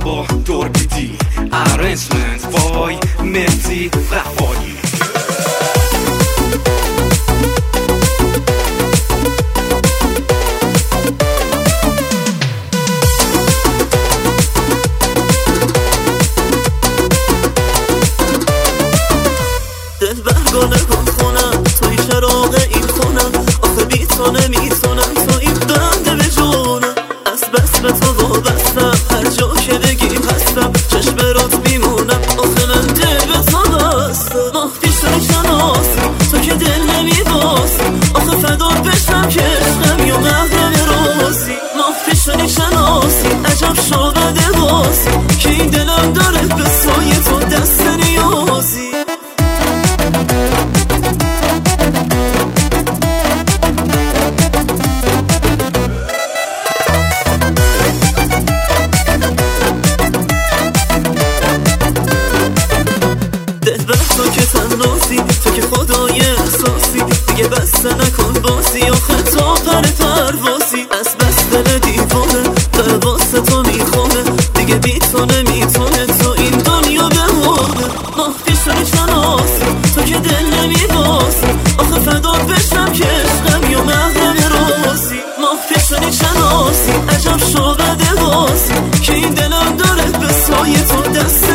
شبا دور بیدی ارنجمنت وای مهدی رفایی. دل برگانه کن خونم توی چراغ این خونم، آخه بی تو نمیتونم تو این بنده به جونم. از بس به تو وابستم هر جا که بگی هستم، چشم برات میمونم آخه من دل به تو بستم. ماه پیشتر شناسی تو که دل نمیباسی، آخه فدا بشم که عشقم یا محرم رازی. ماه پیشتر شناسی عجب شابده باسی، که این دلم داره به سایه تو دست نیازی. تو که تنازی، تو که خدای احساسی، دیگه بسته نکن بازی آخه تا پروازی. از بس دل دیوانه دل واسه تو میخوانه، دیگه بی تو نمیتونه تو این دنیا بمونه. ماه پیشتر شناسی تو که دل نمیباسی، آخه فدا بشم که عشقم یا محرم رازی. ماه پیشتر شناسی عجب شابده بازی، که این دلم داره به سایه تو دست